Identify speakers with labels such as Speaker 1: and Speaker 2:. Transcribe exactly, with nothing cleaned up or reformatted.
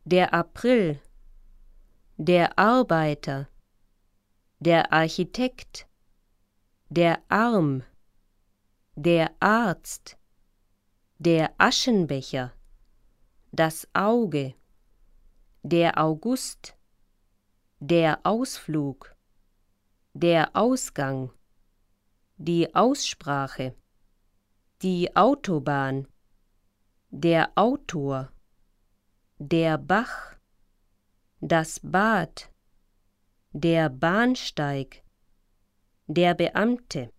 Speaker 1: der April, der Arbeiter, der Architekt, der Arm, der Arzt, der Aschenbecher, das Auge, der August, der Ausflug, der Ausgang, die Aussprache, die Autobahn, der Autor, der Bach, das Bad, der Bahnsteig, der Beamte,